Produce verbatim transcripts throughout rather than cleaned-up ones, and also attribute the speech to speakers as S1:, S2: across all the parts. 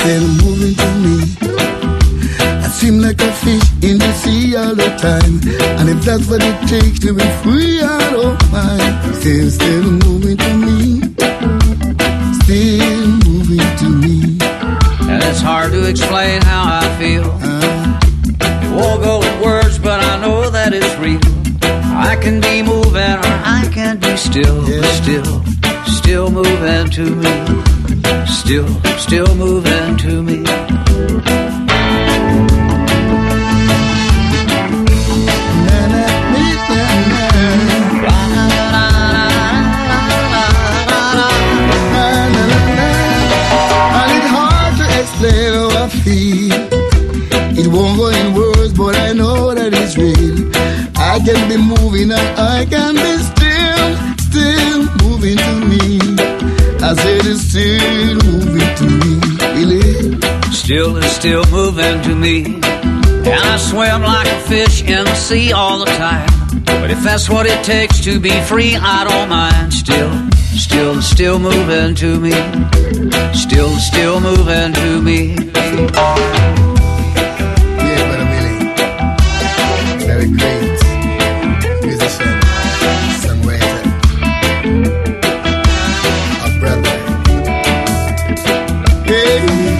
S1: still moving to me. I seem like a fish in the sea all the time, and if that's what it takes to be free, I don't mind. Still, still moving to me. Still moving to me.
S2: And it's hard to explain how I feel. It won't go in words, but I know that it's real. I can be moving or I can be still, yeah. But still, still moving to me. Still, still moving to me.
S1: It won't go in words, but I know that it's real. I can be moving and I can be still, still moving to me. I said it's still moving to me, really.
S2: Still is still moving to me. And I swim like a fish in the sea all the time. But if that's what it takes to be free, I don't mind. Still, still, still moving to me. Still, still moving to me.
S1: Yeah, brother Willie. Very great musician, songwriter, a brother. Hey.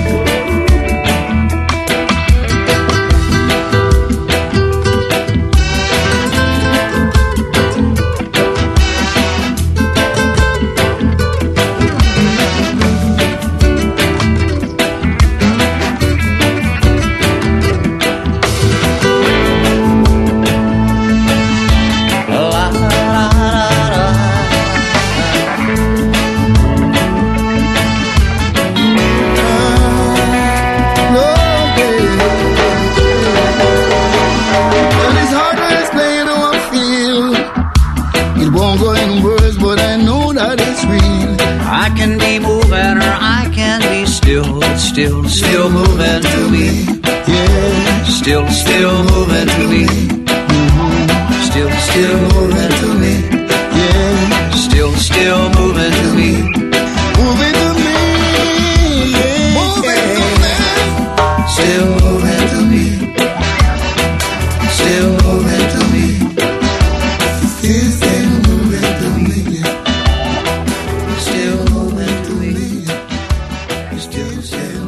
S2: Still, still moving to me.
S1: Yeah.
S2: Still, still moving to me. Still, still moving to me.
S1: Yeah.
S2: Still, still moving to me.
S1: Moving to me. Yeah. Moving to me.
S2: Still moving to me. Still moving to me.
S1: Still, still moving to me.
S2: Still moving to me.
S1: Still, still.